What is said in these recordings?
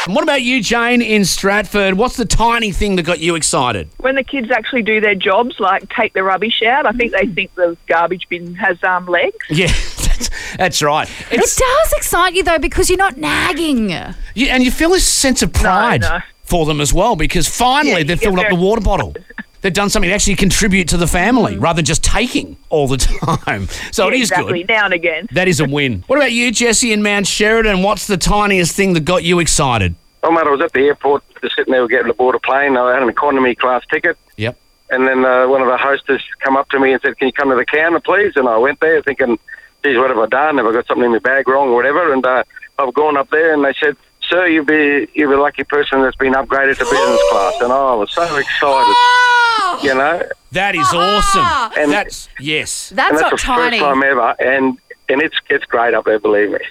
And what about you, Jane, in Stratford? What's the tiny thing that got you excited? When the kids actually do their jobs, like take the rubbish out, I think they think the garbage bin has legs. Yeah, that's right. It does excite you, though, because you're not nagging. And you feel this sense of pride for them as well, because finally they've filled up the water bottle. They've done something to actually contribute to the family rather than just taking all the time. So it is exactly, good. now and again. That is a win. What about you, Jesse, in Mount Sheridan? What's the tiniest thing that got you excited? Oh, mate, I was at the airport just sitting there getting aboard a plane. I had an economy class ticket. Yep. And then one of the hostess come up to me and said, "Can you come to the counter, please?" And I went there thinking, geez, what have I done? Have I got something in my bag wrong or whatever? And I've gone up there and they said, "Sir, you'll be a lucky person that's been upgraded to business class." And I was so excited, you know. That is awesome. And that's That's and that's not the tiny. first time ever. And it's great up there, believe me.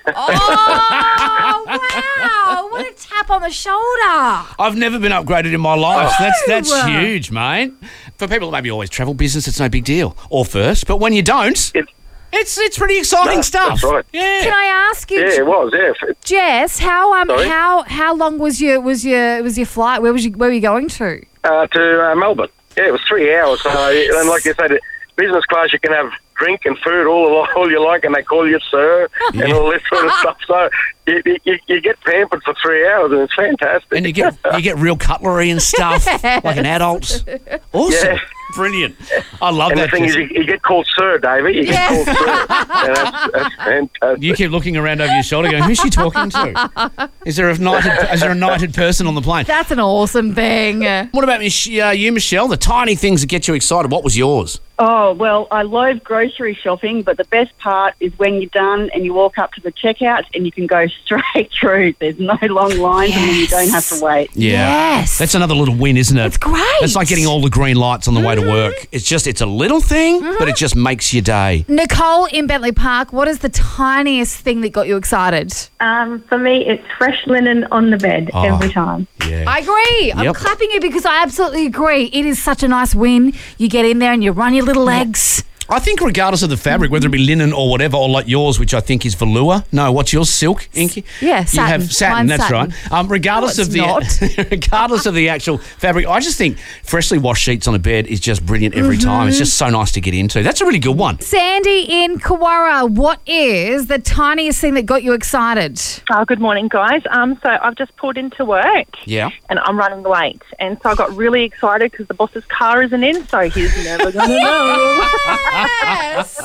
Oh, wow. What a tap on the shoulder. I've never been upgraded in my life. That's huge, mate. For people that maybe always travel business, it's no big deal. Or first. But when you don't, it's pretty exciting stuff. That's right. Yeah. Can I ask you, Yeah, it was, yeah. Jess, how Sorry? how long was your flight? Where were you going to? To Melbourne. Yeah, it was 3 hours. So, and like I said, business class, you can have drink and food all you like, and they call you sir and all this sort of stuff. So you get pampered for 3 hours, and it's fantastic. And you get real cutlery and stuff like an adult. Awesome. Yeah. Brilliant. I love And that. the thing is, you get called sir, David. You get called sir. And that's fantastic. You keep looking around over your shoulder going, who's she talking to? Is there a knighted person on the plane? That's an awesome thing. What about you, Michelle? The tiny things that get you excited. What was yours? Oh, well, I love grocery shopping, but the best part is when you're done and you walk up to the checkout and you can go straight through. There's no long lines and you don't have to wait. Yeah. Yes. That's another little win, isn't it? It's great. It's like getting all the green lights on the way to work. It's a little thing, but it just makes your day. Nicole in Bentley Park, what is the tiniest thing that got you excited? For me, it's fresh linen on the bed every time. Yeah. I agree. I'm clapping you because I absolutely agree. It is such a nice win. You get in there and you run your little legs. I think regardless of the fabric, whether it be linen or whatever, or like yours, which I think is velour. No, what's yours? Silk, Inky? Yeah, You satin. have satin, Mine's that's satin. right. Regardless of regardless of the actual fabric, I just think freshly washed sheets on a bed is just brilliant every time. It's just so nice to get into. That's a really good one. Sandy in Kawara, what is the tiniest thing that got you excited? Oh, good morning, guys. So I've just pulled into work. Yeah. And I'm running late. And so I got really excited because the boss's car isn't in, so he's never going to know. Yes.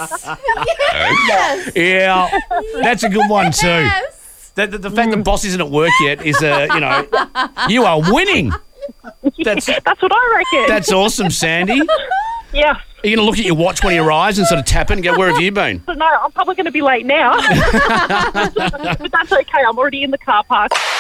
Yes. Yeah, that's a good one too. Yes. The fact the boss isn't at work yet is, you are winning. That's what I reckon. That's awesome, Sandy. Yeah. Are you going to look at your watch when he arrives and sort of tap it and go, where have you been? No, I'm probably going to be late now. But that's okay. I'm already in the car park.